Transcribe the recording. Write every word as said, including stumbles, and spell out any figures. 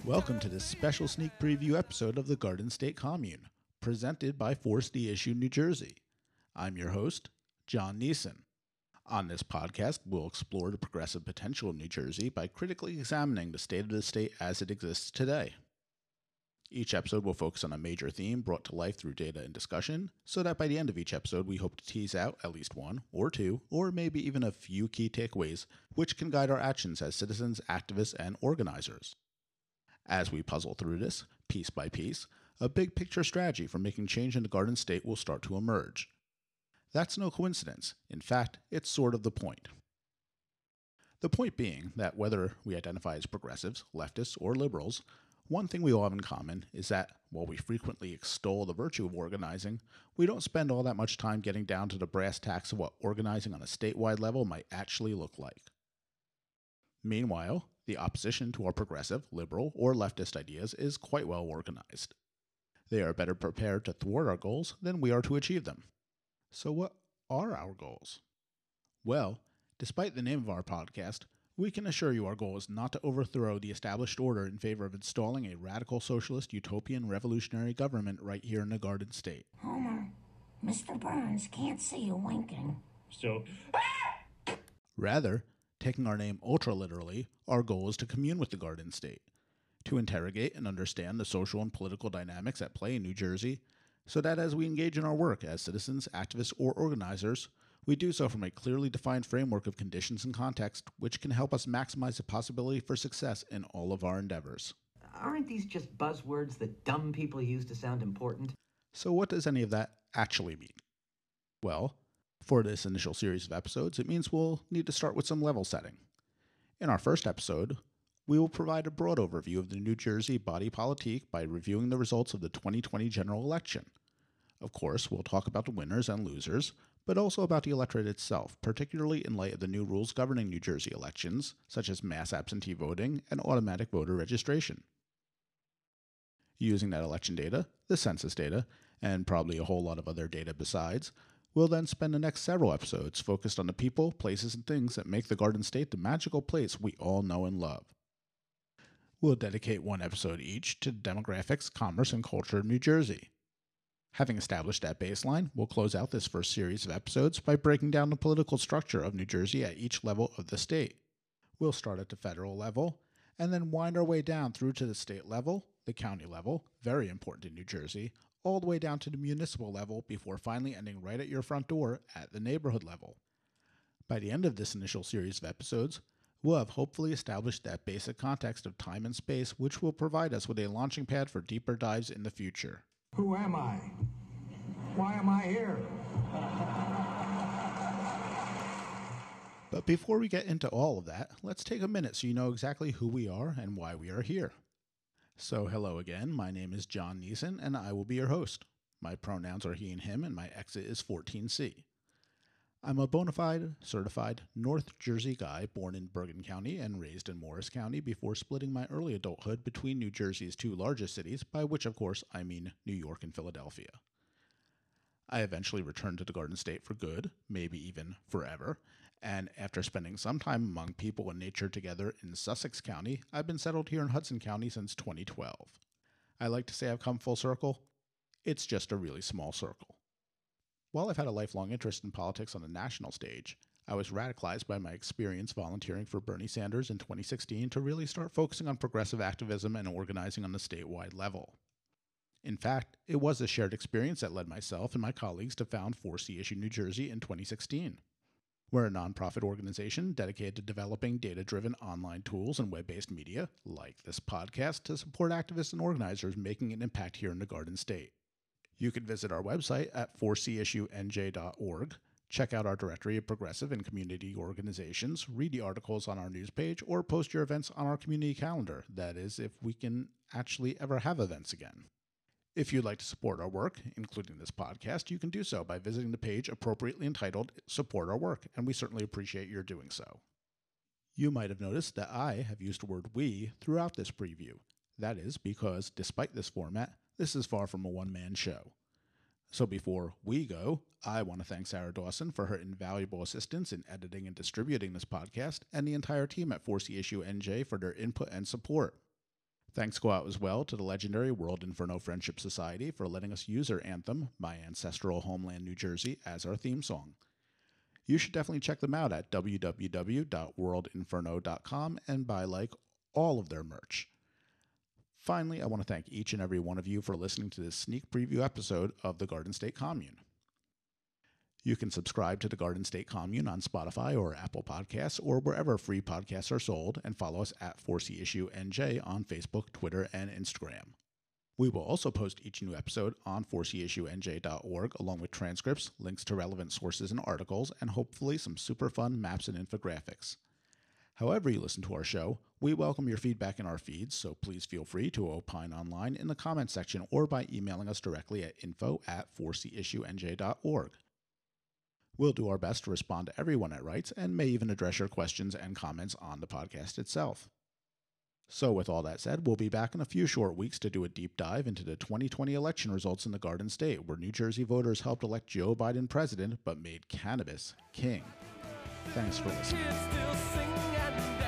Welcome to this special sneak preview episode of the Garden State Commune, presented by Force D Issue New Jersey. I'm your host, John Neeson. On this podcast, we'll explore the progressive potential of New Jersey by critically examining the state of the state as it exists today. Each episode will focus on a major theme brought to life through data and discussion, so that by the end of each episode we hope to tease out at least one, or two, or maybe even a few key takeaways which can guide our actions as citizens, activists, and organizers. As we puzzle through this, piece by piece, a big picture strategy for making change in the Garden State will start to emerge. That's no coincidence. In fact, it's sort of the point. The point being that whether we identify as progressives, leftists, or liberals, one thing we all have in common is that, while we frequently extol the virtue of organizing, we don't spend all that much time getting down to the brass tacks of what organizing on a statewide level might actually look like. Meanwhile, the opposition to our progressive, liberal, or leftist ideas is quite well organized. They are better prepared to thwart our goals than we are to achieve them. So what are our goals? Well, despite the name of our podcast, we can assure you our goal is not to overthrow the established order in favor of installing a radical socialist utopian revolutionary government right here in the Garden State. Homer, Mister Burns can't see you winking. So, Rather, taking our name ultra-literally, our goal is to commune with the Garden State, to interrogate and understand the social and political dynamics at play in New Jersey, so that as we engage in our work as citizens, activists, or organizers, we do so from a clearly defined framework of conditions and context which can help us maximize the possibility for success in all of our endeavors. Aren't these just buzzwords that dumb people use to sound important? So what does any of that actually mean? Well, for this initial series of episodes, it means we'll need to start with some level setting. In our first episode, we will provide a broad overview of the New Jersey body politique by reviewing the results of the twenty twenty general election. Of course, we'll talk about the winners and losers, but also about the electorate itself, particularly in light of the new rules governing New Jersey elections, such as mass absentee voting and automatic voter registration. Using that election data, the census data, and probably a whole lot of other data besides, we'll then spend the next several episodes focused on the people, places, and things that make the Garden State the magical place we all know and love. We'll dedicate one episode each to demographics, commerce, and culture of New Jersey. Having established that baseline, we'll close out this first series of episodes by breaking down the political structure of New Jersey at each level of the state. We'll start at the federal level, and then wind our way down through to the state level, the county level, very important in New Jersey, all the way down to the municipal level before finally ending right at your front door at the neighborhood level. By the end of this initial series of episodes, we'll have hopefully established that basic context of time and space which will provide us with a launching pad for deeper dives in the future. Who am I? Why am I here? But before we get into all of that, let's take a minute so you know exactly who we are and why we are here. So hello again, my name is John Neeson and I will be your host. My pronouns are he and him and my exit is fourteen C. I'm a bona fide, certified North Jersey guy born in Bergen County and raised in Morris County before splitting my early adulthood between New Jersey's two largest cities, by which of course I mean New York and Philadelphia. I eventually returned to the Garden State for good, maybe even forever, and after spending some time among people and nature together in Sussex County, I've been settled here in Hudson County since twenty twelve. I like to say I've come full circle. It's just a really small circle. While I've had a lifelong interest in politics on the national stage, I was radicalized by my experience volunteering for Bernie Sanders in twenty sixteen to really start focusing on progressive activism and organizing on the statewide level. In fact, it was this shared experience that led myself and my colleagues to found Force D Issue New Jersey in twenty sixteen. We're a nonprofit organization dedicated to developing data-driven online tools and web-based media, like this podcast, to support activists and organizers making an impact here in the Garden State. You can visit our website at force d issue n j dot org, check out our directory of progressive and community organizations, read the articles on our news page, or post your events on our community calendar. That is, if we can actually ever have events again. If you'd like to support our work, including this podcast, you can do so by visiting the page appropriately entitled Support Our Work, and we certainly appreciate your doing so. You might have noticed that I have used the word we throughout this preview. That is because, despite this format, this is far from a one-man show. So before we go, I want to thank Sarah Dawson for her invaluable assistance in editing and distributing this podcast, and the entire team at Force D Issue N J for their input and support. Thanks go out as well to the legendary World Inferno Friendship Society for letting us use their anthem, My Ancestral Homeland, New Jersey, as our theme song. You should definitely check them out at w w w dot world inferno dot com and buy like all of their merch. Finally, I want to thank each and every one of you for listening to this sneak preview episode of the Garden State Commune. You can subscribe to the Garden State Commune on Spotify or Apple Podcasts or wherever free podcasts are sold, and follow us at four C Issue N J on Facebook, Twitter, and Instagram. We will also post each new episode on four c issue n j dot org along with transcripts, links to relevant sources and articles, and hopefully some super fun maps and infographics. However you listen to our show, we welcome your feedback in our feeds, so please feel free to opine online in the comments section or by emailing us directly at info at four c issue n j dot org. We'll do our best to respond to everyone that writes and may even address your questions and comments on the podcast itself. So with all that said, we'll be back in a few short weeks to do a deep dive into the twenty twenty election results in the Garden State, where New Jersey voters helped elect Joe Biden president but made cannabis king. Thanks for listening.